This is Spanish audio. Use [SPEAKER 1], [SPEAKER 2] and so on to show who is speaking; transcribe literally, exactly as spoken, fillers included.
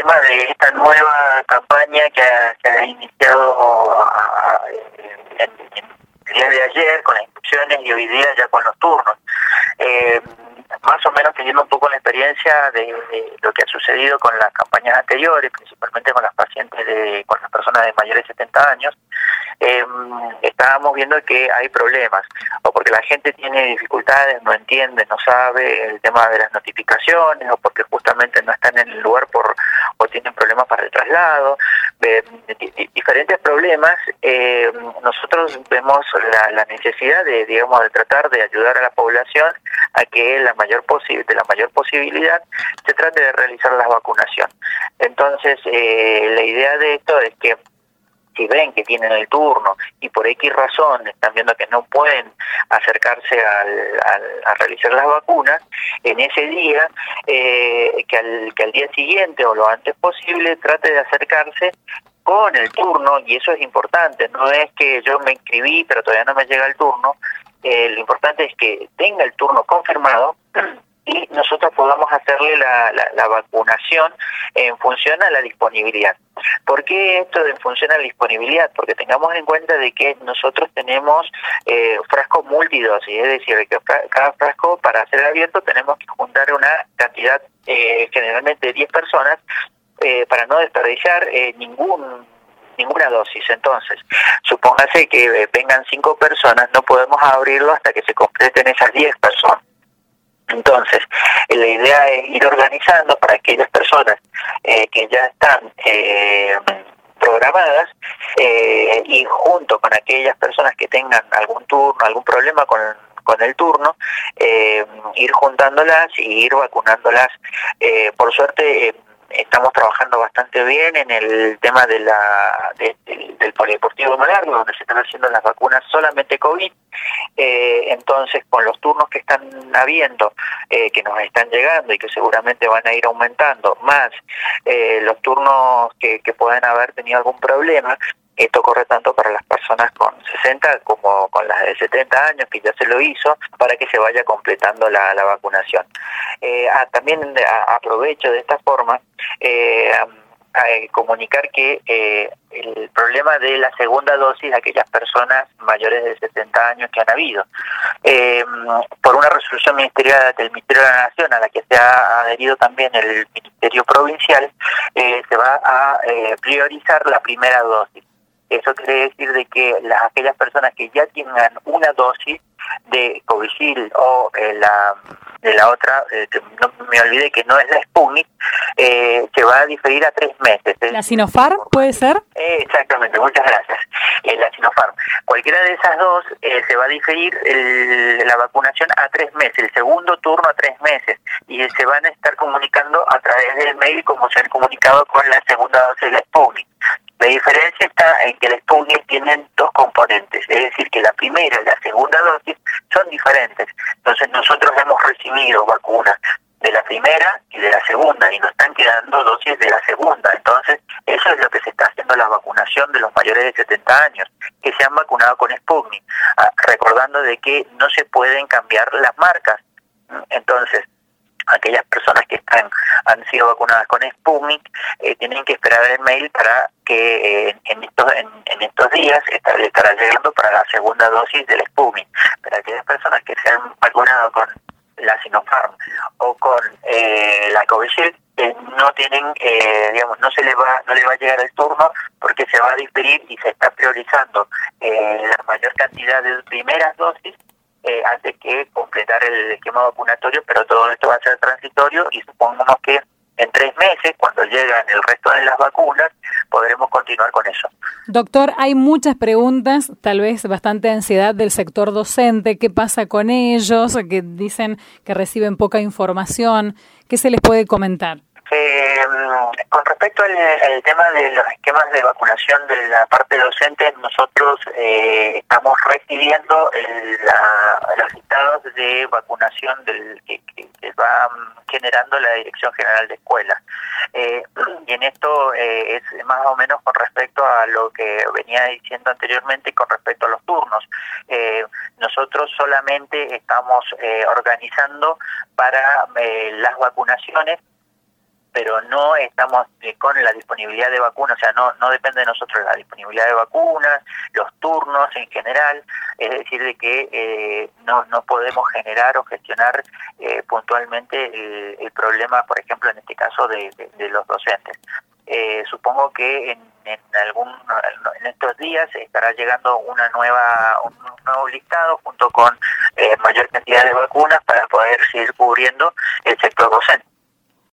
[SPEAKER 1] tema de esta nueva campaña que ha, que ha iniciado a, a, en, en el día de ayer con las instrucciones y hoy día ya con los turnos. Eh, más o menos teniendo un poco la experiencia de, de lo que ha sucedido con las campañas anteriores, principalmente con las pacientes, de, con las personas de mayores de setenta años, eh, estábamos viendo que hay problemas, o porque la gente tiene dificultades, no entiende, no sabe el tema de las notificaciones, o porque justamente no están en el lugar por o tienen problemas para el traslado, eh, diferentes problemas. Eh, nosotros vemos la, la necesidad de, digamos, de tratar de ayudar a la población a que la mayor posible, de la mayor posibilidad se trate de realizar la vacunación. Entonces, eh, la idea de esto es que si ven que tienen el turno y por X razón están viendo que no pueden acercarse al, al, a realizar las vacunas, en ese día, eh, que, al, que al día siguiente o lo antes posible trate de acercarse con el turno, y eso es importante, no es que yo me inscribí pero todavía no me llega el turno, eh, lo importante es que tenga el turno confirmado y nosotros podamos hacerle la, la, la vacunación en función a la disponibilidad. ¿Por qué esto de en función a la disponibilidad? Porque tengamos en cuenta de que nosotros tenemos eh, frascos multidosis, es decir, que fra cada frasco para ser abierto tenemos que juntar una cantidad eh, generalmente de diez personas eh, para no desperdiciar eh, ningún ninguna dosis. Entonces, supóngase que eh, vengan cinco personas, no podemos abrirlo hasta que se completen esas diez personas. Entonces, la idea es ir organizando para aquellas personas eh, que ya están eh, programadas eh, y junto con aquellas personas que tengan algún turno, algún problema con, con el turno, eh, ir juntándolas y ir vacunándolas. Eh, por suerte, eh, estamos trabajando bastante bien en el tema de la de, de, del polideportivo Malargo, donde se están haciendo las vacunas solamente COVID. Eh, entonces, con los turnos que están habiendo, eh, que nos están llegando y que seguramente van a ir aumentando, más eh, los turnos que, que puedan haber tenido algún problema, esto corre tanto para las personas con sesenta como con las de setenta años, que ya se lo hizo, para que se vaya completando la, la vacunación. Eh, ah, también a, aprovecho de esta forma eh, a, a comunicar que eh, el problema de la segunda dosis de aquellas personas mayores de setenta años que han habido. Eh, por una resolución ministerial del Ministerio de la Nación, a la que se ha adherido también el Ministerio Provincial, eh, se va a eh, priorizar la primera dosis. Eso quiere decir de que las aquellas personas que ya tengan una dosis de Covishield o eh, la de la otra, eh, que no me olvidé que no es la Sputnik, eh, se va a diferir a tres meses.
[SPEAKER 2] ¿La Sinopharm puede ser?
[SPEAKER 1] Eh, exactamente, muchas gracias. Eh, la Sinopharm. Cualquiera de esas dos eh, se va a diferir el, la vacunación a tres meses, el segundo turno a tres meses, y se van a estar comunicando a través del mail como se han comunicado con la segunda dosis de la Sputnik. La diferencia está en que la Sputnik tienen dos componentes, es decir, que la primera y la segunda dosis son diferentes. Entonces nosotros hemos recibido vacunas de la primera y de la segunda, y nos están quedando dosis de la segunda. Entonces, eso es lo que se está haciendo la vacunación de los mayores de setenta años, que se han vacunado con Sputnik, ah, recordando de que no se pueden cambiar las marcas. Entonces, aquellas personas que están han sido vacunadas con Sputnik eh, tienen que esperar el mail para que eh, en estos en, en estos días estar, estará llegando para la segunda dosis del Sputnik. Pero aquellas personas que se han vacunado con la Sinopharm o con eh, la Covishield eh, no tienen, eh, digamos, no se le va no le va a llegar el turno porque se va a diferir y se está priorizando eh, la mayor cantidad de primeras dosis Eh, antes que completar el esquema vacunatorio, pero todo esto va a ser transitorio y supongamos que en tres meses, cuando llegan el resto de las vacunas, podremos continuar con eso.
[SPEAKER 2] Doctor, hay muchas preguntas, tal vez bastante ansiedad del sector docente. ¿Qué pasa con ellos? Que dicen que reciben poca información. ¿Qué se les puede comentar?
[SPEAKER 1] Eh, con respecto al, al tema de los esquemas de vacunación de la parte docente, nosotros eh, estamos recibiendo el, la, los listados de vacunación del, que, que, que va generando la Dirección General de Escuelas. Eh, y en esto eh, es más o menos con respecto a lo que venía diciendo anteriormente con respecto a los turnos. Eh, nosotros solamente estamos eh, organizando para eh, las vacunaciones pero no estamos eh, con la disponibilidad de vacunas, o sea, no no depende de nosotros la disponibilidad de vacunas, los turnos en general, es decir, de que eh, no no podemos generar o gestionar eh, puntualmente el, el problema, por ejemplo, en este caso de, de, de los docentes. Eh, supongo que en, en algún en estos días estará llegando una nueva un nuevo listado junto con eh, mayor cantidad de vacunas para poder seguir cubriendo el sector docente.